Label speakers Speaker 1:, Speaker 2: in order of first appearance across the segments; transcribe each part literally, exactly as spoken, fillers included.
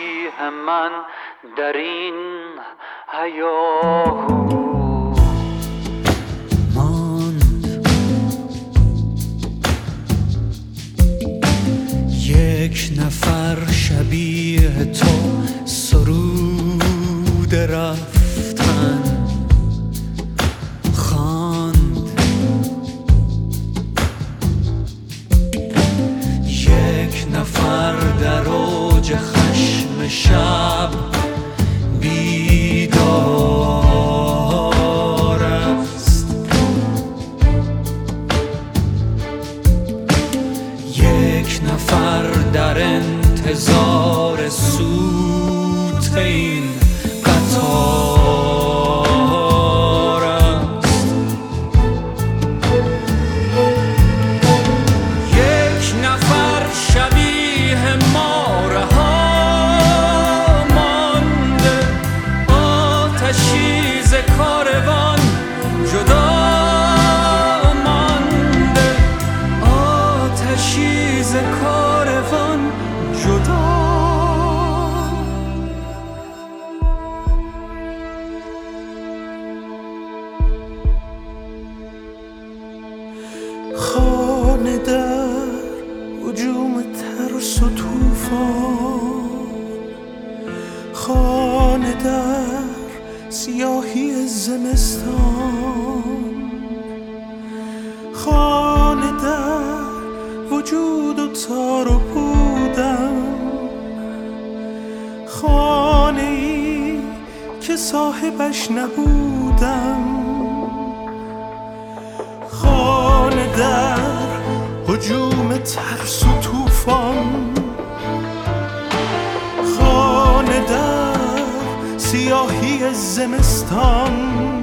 Speaker 1: شبیه من در این هیاهو
Speaker 2: یک نفر شبیه تو سرود رفتن خواند، یک نفر در اوج خشم شب بیدار است، یک نفر در انتظار سوت این قطار است، یک نفر شبیه ما رها مانده، آتشی ز کاروان جدا مانده، آتشی ز کاروان جدا.
Speaker 3: خانه در هجوم ترس و طوفان، خانه در سیاهی زمستان، خانه در وجود و تار و پودم، خانه ای که صاحبش نبودم، خانه در هجوم ترس و طوفان، خانه در سیاهی زمستان،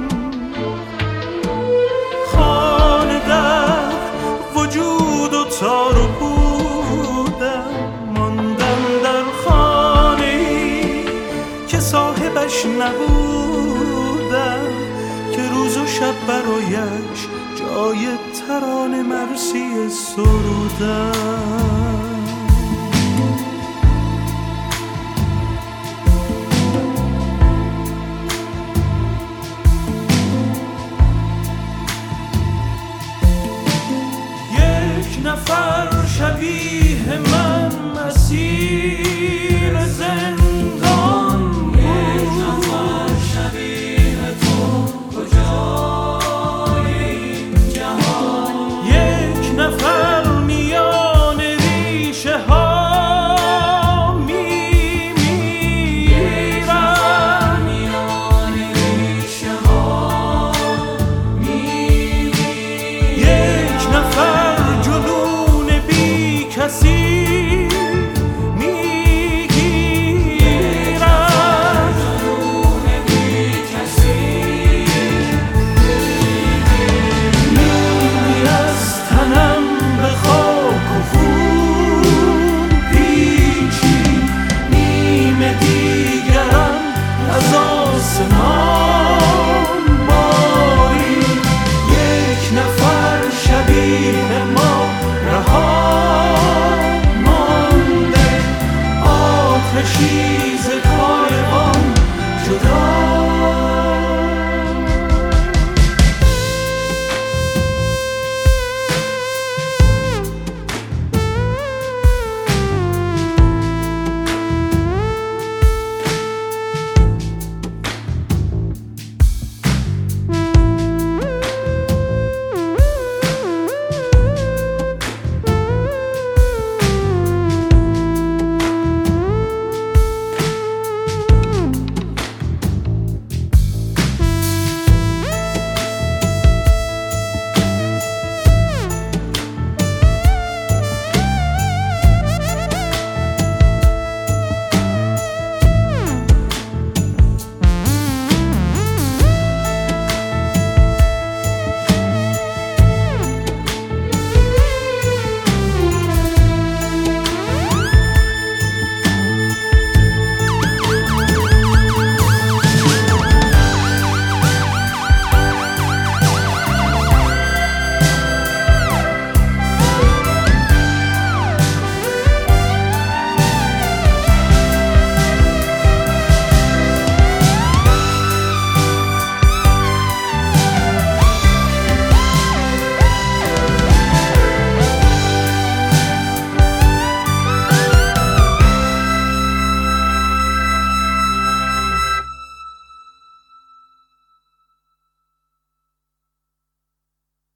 Speaker 3: خانه در وجود و تار و پودم، ماندم در خانه ای که صاحبش نبودم، که روز و شب برایش جای ترانه مرسی سرودم. یک نفر شبیه من اسیر زندان بود، یک نفر شبیه تو کجای این جهان، یک نفر میان ریشه ها میمیرد، میان ریشه ها میمیرد، یک نفر جنون بی کسی میگیرد، جنون بی کسی موی از تنم به خاک و خون پیچید، نیم دیگرم از آسمان بارید، یک نفر شبیه ما رها مانده، آتشی